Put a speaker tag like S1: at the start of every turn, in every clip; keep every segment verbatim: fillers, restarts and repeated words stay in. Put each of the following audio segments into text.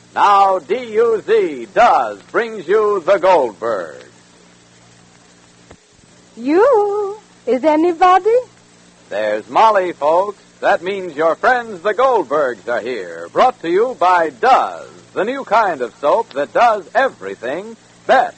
S1: Now D U Z, Does, brings you the Goldberg.
S2: You? Is anybody?
S1: There's Molly, folks. That means your friends, the Goldbergs, are here. Brought to you by Does, the new kind of soap that does everything best.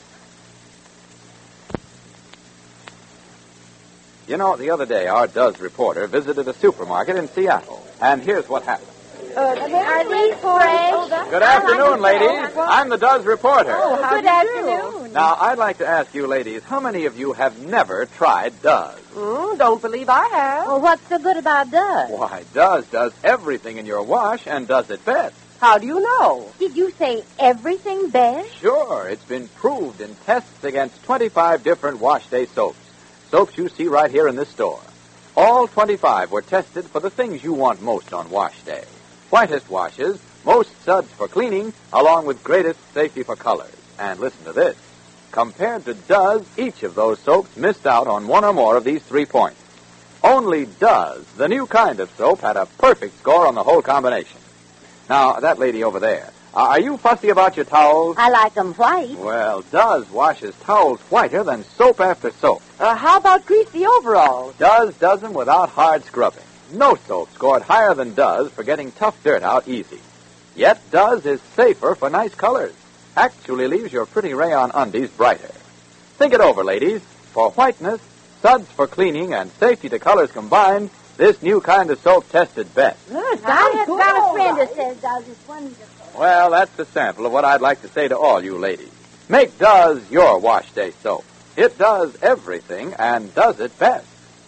S1: You know, the other day, our Does reporter visited a supermarket in Seattle. And here's what happened.
S2: Uh, are these fresh?
S1: Good afternoon, ladies. I'm the Does reporter.
S2: Oh, how good afternoon.
S1: Now, I'd like to ask you ladies, how many of you have never tried Does?
S2: Mm, don't believe I have.
S3: Well, what's so good about Does?
S1: Why, Does does everything in your wash and does it best.
S2: How do you know?
S3: Did you say everything best?
S1: Sure, it's been proved in tests against twenty-five different wash day soaps. Soaps you see right here in this store. All twenty-five were tested for the things you want most on wash day. Whitest washes, most suds for cleaning, along with greatest safety for colors. And listen to this. Compared to Does, each of those soaps missed out on one or more of these three points. Only Does, the new kind of soap, had a perfect score on the whole combination. Now, that lady over there, uh, are you fussy about your towels?
S3: I like them white.
S1: Well, Does washes towels whiter than soap after soap.
S2: Uh, how about greasy overalls?
S1: Does does them without hard scrubbing. No soap scored higher than Does for getting tough dirt out easy. Yet Does is safer for nice colors. Actually leaves your pretty rayon undies brighter. Think it over, ladies. For whiteness, suds for cleaning, and safety to colors combined, this new kind of soap tested best.
S3: I have got a friend that says Does is wonderful.
S1: Well, that's the sample of what I'd like to say to all you ladies. Make Does your wash day soap. It does everything and does it best.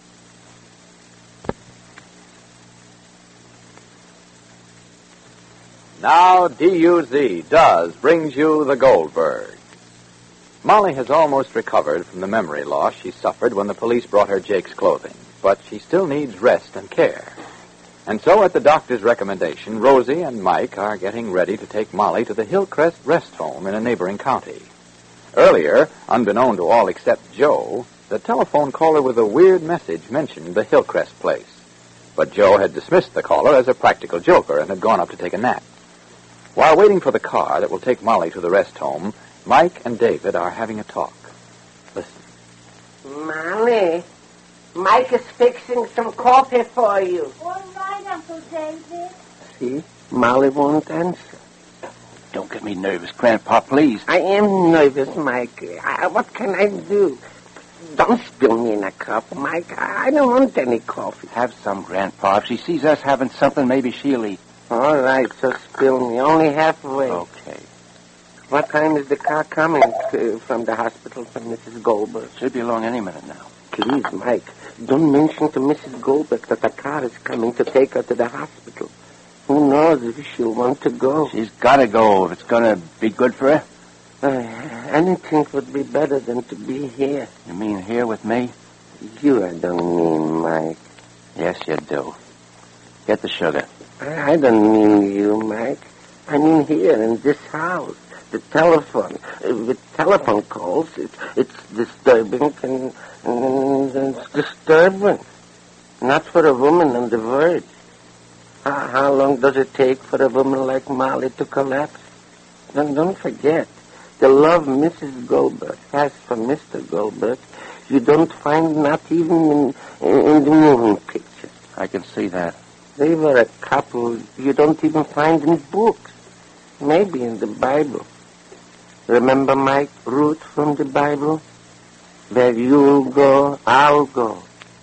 S1: Now D U Z, Does, brings you the Goldberg. Molly has almost recovered from the memory loss she suffered when the police brought her Jake's clothing, but she still needs rest and care. And so, at the doctor's recommendation, Rosie and Mike are getting ready to take Molly to the Hillcrest Rest Home in a neighboring county. Earlier, unbeknown to all except Joe, the telephone caller with a weird message mentioned the Hillcrest place. But Joe had dismissed the caller as a practical joker and had gone up to take a nap. While waiting for the car that will take Molly to the rest home, Mike and David are having a talk. Listen.
S4: Molly, Mike is fixing some coffee for you.
S3: All right, Uncle David.
S4: See, Molly won't answer.
S5: Don't get me nervous, Grandpa, please.
S4: I am nervous, Mike. I, what can I do? Don't spill me in a cup, Mike. I, I don't want any coffee.
S5: Have some, Grandpa. If she sees us having something, maybe she'll eat.
S4: All right, so spill me. Only halfway.
S5: Okay.
S4: What time is the car coming to, from the hospital for Missus Goldberg?
S5: Should be along any minute now.
S4: Please, Mike, don't mention to Missus Goldberg that the car is coming to take her to the hospital. Who knows if she'll want to go.
S5: She's got to go if it's going to be good for her.
S4: Uh, anything would be better than to be here.
S5: You mean here with me?
S4: You, I don't mean, Mike.
S5: Yes, you do. Get the sugar.
S4: I, I don't mean you, Mike. I mean here in this house. The telephone. Uh, with telephone calls, it, it's disturbing and, and, and it's disturbing. Not for a woman on the verge. How, how long does it take for a woman like Molly to collapse? Don't, don't forget, the love Missus Goldberg has for Mister Goldberg, you don't find not even in, in, in the moving pictures.
S5: I can see that.
S4: They were a couple you don't even find in books. Maybe in the Bible. Remember, Mike, Ruth from the Bible? Where you'll go, I'll go.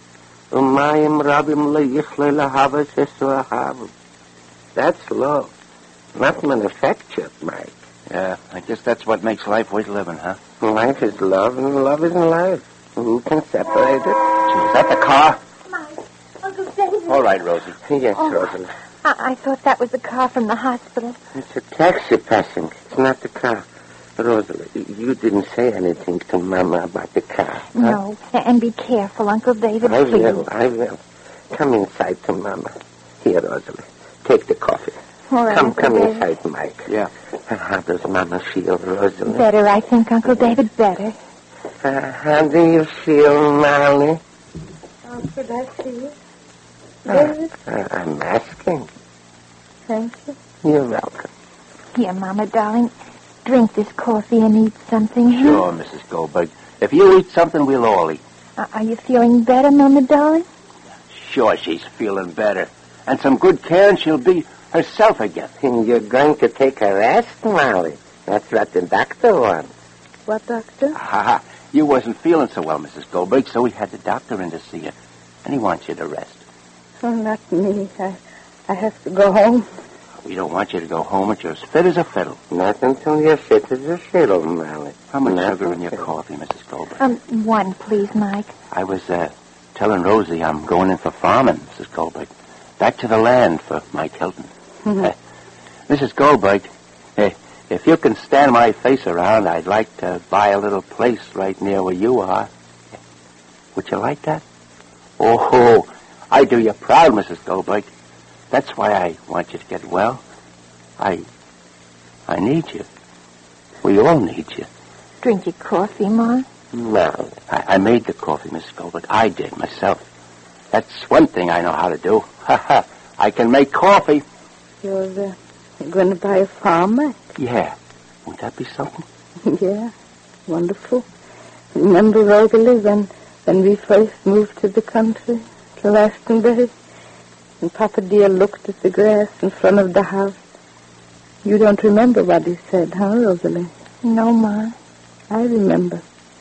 S4: Umayim rabim le'yichle lahava shesu ahavu. That's love. Not manufactured, Mike.
S5: Yeah, I guess that's what makes life worth living, huh?
S4: Life is love, and love isn't life. Who can separate it?
S5: Gee, is that the car?
S3: Mike, Uncle David.
S5: All right, Rosie.
S4: Yes,
S3: Oh.
S4: Rosalie.
S3: I-, I thought that was the car from the hospital.
S4: It's a taxi passing. It's not the car. Rosalie, you didn't say anything to Mama about the car. Huh?
S3: No, and be careful, Uncle David,
S4: I
S3: please.
S4: will, I will. Come inside to Mama. Here, Rosalie. Take the coffee.
S3: All right,
S4: come,
S3: Uncle
S4: come
S3: David.
S4: inside, Mike.
S5: Yeah.
S4: How does Mama feel, Rosalie?
S3: Better, I think, Uncle David, better.
S4: Uh, how do you feel, Molly?
S3: How should I feel?
S4: Uh, uh, I'm asking.
S3: Thank you.
S4: You're welcome.
S3: Here, Mama, darling. Drink this coffee and eat something, huh?
S5: Sure, Missus Goldberg. If you eat something, we'll all eat.
S3: Uh, are you feeling better, Mama, darling?
S5: Sure, she's feeling better. And some good care, and she'll be herself again.
S4: And you're going to take a rest, Molly. That's what the doctor wants.
S2: What, Doctor?
S5: Ha ha. You wasn't feeling so well, Missus Goldberg, so we had the doctor in to see you. And he wants you to rest.
S2: Oh, not me. I, I have to go home.
S5: We don't want you to go home. You're as fit as a fiddle.
S4: Not until you're fit as a fiddle, Molly.
S5: How much
S4: Not
S5: sugar in your
S4: until-
S5: coffee, Missus Goldberg?
S3: Um, one, please, Mike.
S5: I was uh, telling Rosie I'm going in for farming, Missus Goldberg. Back to the land for Mike Hilton. uh, Missus Goldberg, uh, if you can stand my face around, I'd like to buy a little place right near where you are. Would you like that? Oh, I do you proud, Missus Goldberg. That's why I want you to get well. I, I need you. We all need you.
S3: Drink your coffee, Ma.
S4: Molly.
S5: I, I made the coffee, Missus Goldberg. I did myself. That's one thing I know how to do. Ha ha. I can make coffee.
S2: You're, uh, you're going to buy a farm, Mike?
S5: Yeah. Would that be something?
S2: Yeah, wonderful. Remember, Rosalie, when, when we first moved to the country, to Glastonbury, and Papa dear looked at the grass in front of the house. You don't remember what he said, huh, Rosalie?
S3: No, Ma.
S2: I remember.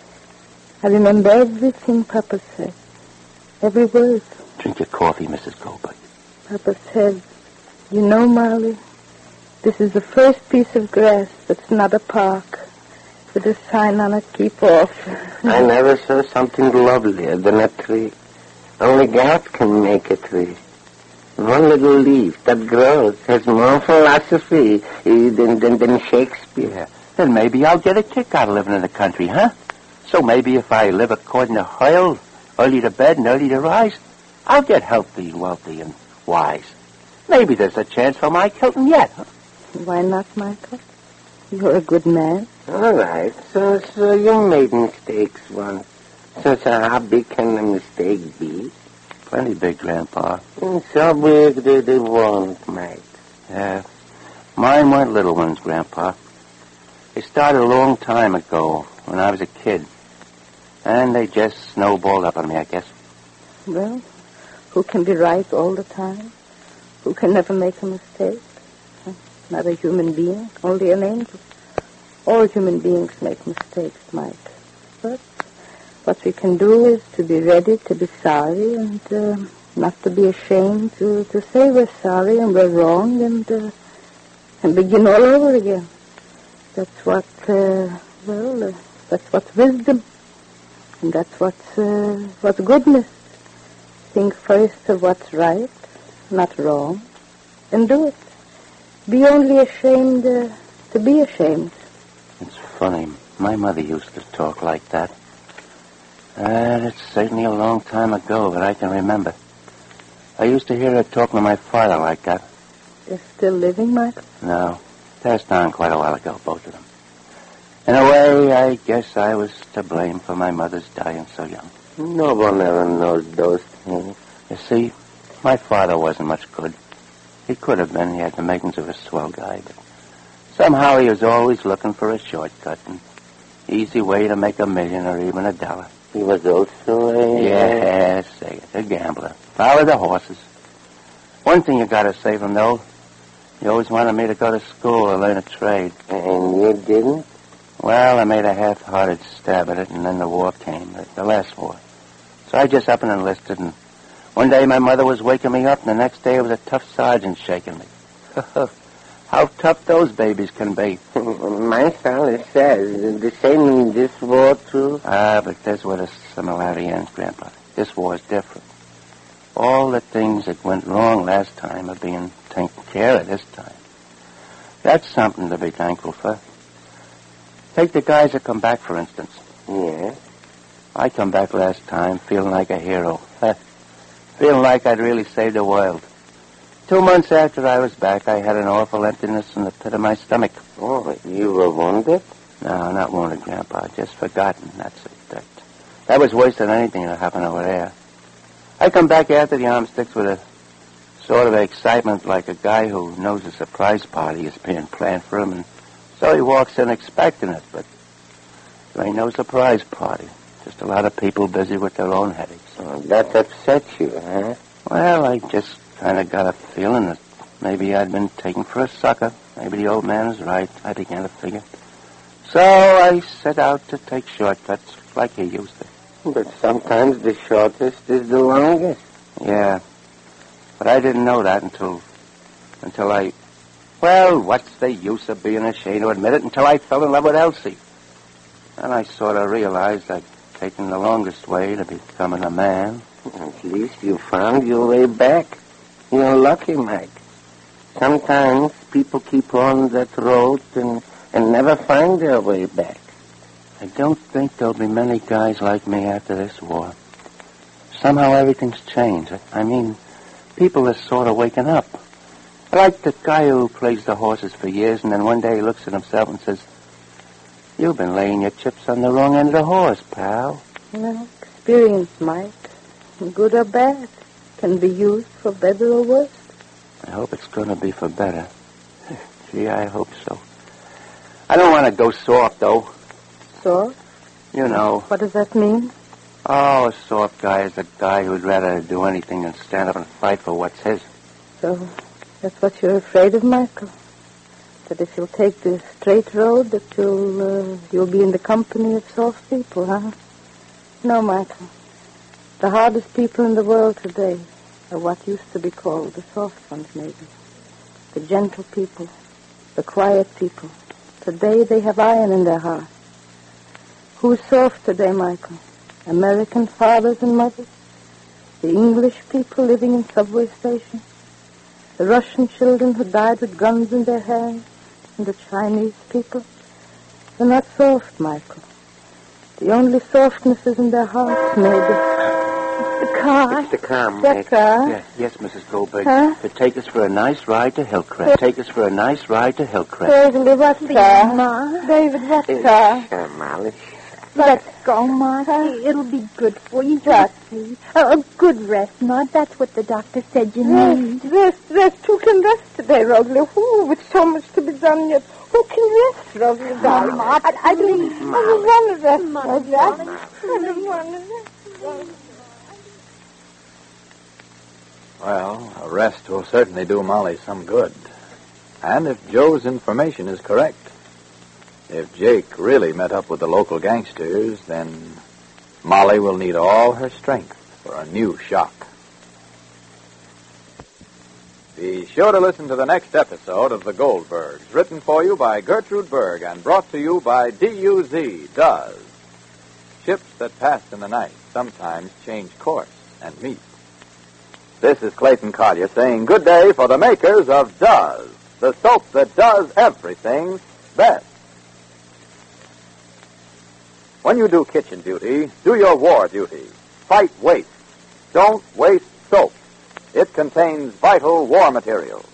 S2: I remember everything Papa said. Every word.
S5: Drink your coffee, Missus Goldberg.
S2: Papa said, you know, Molly, this is the first piece of grass that's not a park, with a sign on it, keep off.
S4: I never saw something lovelier than a tree. Only God can make a tree. One little leaf that grows has more philosophy eh, than, than, than Shakespeare.
S5: Yeah. Then maybe I'll get a kick out of living in the country, huh? So maybe if I live according to Hoyle, early to bed and early to rise, I'll get healthy and wealthy and wise. Maybe there's a chance for Mike Hilton yet. Huh?
S2: Why not, Michael? You're a good man.
S4: All right, so, so you made mistakes once. So, so how big can a mistake be?
S5: Plenty big, Grandpa.
S4: And so big they, they won't, Mike.
S5: Yeah. Mine weren't little ones, Grandpa. They started a long time ago, when I was a kid. And they just snowballed up on me, I guess.
S2: Well, who can be right all the time? Who can never make a mistake? Not a human being, only an angel. All human beings make mistakes, Mike. But what we can do is to be ready to be sorry and uh, not to be ashamed to, to say we're sorry and we're wrong and uh, and begin all over again. That's what, uh, well, uh, that's what's wisdom. And that's what's, uh, what's goodness. Think first of what's right, not wrong, and do it. Be only ashamed uh, to be ashamed.
S5: It's funny. My mother used to talk like that. And it's certainly a long time ago that I can remember. I used to hear her talking to my father like that.
S2: They're still living, Michael?
S5: No, passed on quite a while ago, both of them. In a way, I guess I was to blame for my mother's dying so young.
S4: No one ever knows those things.
S5: You see, my father wasn't much good. He could have been. He had the makings of a swell guy, but somehow he was always looking for a shortcut, an easy way to make a million or even a dollar.
S4: He was also a...
S5: Yes, say it, a gambler. Follow the horses. One thing you gotta save him, though. He always wanted me to go to school or learn a trade.
S4: And you didn't?
S5: Well, I made a half-hearted stab at it, and then the war came, the, the last war. So I just up and enlisted, and one day my mother was waking me up, and the next day it was a tough sergeant shaking me. How tough those babies can be.
S4: My father says the same in this war, too.
S5: Ah, but there's where the similarity ends, Grandpa. This war's different. All the things that went wrong last time are being taken care of this time. That's something to be thankful for. Take the guys that come back, for instance.
S4: Yeah?
S5: I come back last time feeling like a hero. Feeling like I'd really saved the world. Two months after I was back, I had an awful emptiness in the pit of my stomach.
S4: Oh, you were wounded?
S5: No, not wounded, Grandpa. Just forgotten. That's it. That, that was worse than anything that happened over there. I come back after the arm sticks with a Sort of excitement like a guy who knows a surprise party is being planned for him, and so he walks in expecting it, but there ain't no surprise party. Just a lot of people busy with their own headaches.
S4: Oh, that upsets you, huh?
S5: Well, I just kind of got a feeling that maybe I'd been taken for a sucker. Maybe the old man is right, I began to figure. So I set out to take shortcuts like he used to.
S4: But sometimes the shortest is the longest.
S5: Yeah, but I didn't know that until, until I, well, what's the use of being ashamed to admit it, until I fell in love with Elsie. And I sort of realized I'd taken the longest way to becoming a man.
S4: At least you found your way back. You're lucky, Mike. Sometimes people keep on that road and, and never find their way back.
S5: I don't think there'll be many guys like me after this war. Somehow everything's changed. I mean, people are sort of waking up. Like the guy who plays the horses for years, and then one day he looks at himself and says, "You've been laying your chips on the wrong end of the horse, pal."
S2: Well, experience, Mike, good or bad, can be used for better or worse.
S5: I hope it's going to be for better. Gee, I hope so. I don't want to go soft, though.
S2: Soft?
S5: You know.
S2: What does that mean?
S5: Oh, a soft guy is a guy who'd rather do anything than stand up and fight for what's his.
S2: So, that's what you're afraid of, Michael? That if you'll take the straight road, that you'll, uh, you'll be in the company of soft people, huh? No, Michael. The hardest people in the world today are what used to be called the soft ones, maybe. The gentle people, the quiet people. Today they have iron in their hearts. Who's soft today, Michael? American fathers and mothers? The English people living in subway stations? The Russian children who died with guns in their hands? And the Chinese people? They're not soft, Michael. The only softness is in their hearts, maybe. The car.
S4: It's the car,
S2: The
S4: Mike.
S2: car.
S5: Yeah, yes, Missus Goldberg.
S2: Huh?
S5: To take us for a nice ride to Hillcrest. Take us for a nice ride to Hillcrest.
S2: David, what car? Ma. David, what car?
S4: Sure, Molly.
S3: Let's go, Ma. It'll be good for you. Just please. A, a good rest, Ma. That's what the doctor said you need.
S2: Rest, rest, rest. Who can rest today, Rosalie? Who, with so much to be done yet? Who can rest, Rosalie, darling?
S3: Ma, I, I believe...
S2: I don't want to rest,
S3: Ma,
S2: Rosalie. I don't want to rest.
S1: Well, a rest will certainly do Molly some good. And if Joe's information is correct, if Jake really met up with the local gangsters, then Molly will need all her strength for a new shock. Be sure to listen to the next episode of The Goldbergs, written for you by Gertrude Berg and brought to you by D U Z, Does. Ships that pass in the night sometimes change course and meet. This is Clayton Collier saying good day for the makers of Does, the soap that does everything best. When you do kitchen duty, do your war duty. Fight waste. Don't waste soap. It contains vital war materials.